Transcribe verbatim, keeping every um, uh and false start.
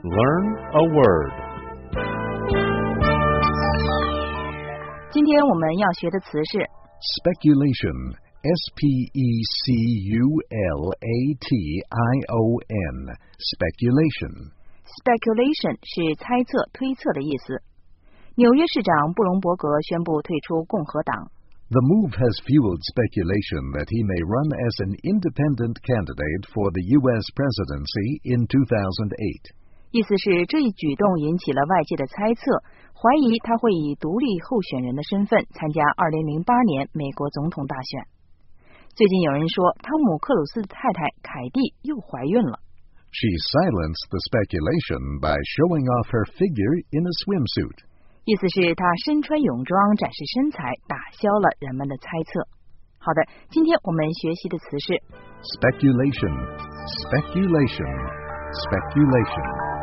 Learn a word. 今天我们要学的词是 speculation. S P E C U L A T I O N. Speculation. speculation 是猜测、推测的意思。纽约市长布隆伯格宣布退出共和党。 The move has fueled speculation that he may run as an independent candidate for the U S presidency in two thousand eight. 意思是这一举动引起了外界的猜测，怀疑他会以独立候选人的身份参加二零零八年美国总统大选。最近有人说，汤姆·克鲁斯的太太凯蒂又怀孕了。 She silenced the speculation by showing off her figure in a swimsuit. 意思是她身穿泳装展示身材，打消了人们的猜测。好的，今天我们学习的词是 speculation, speculation, speculation.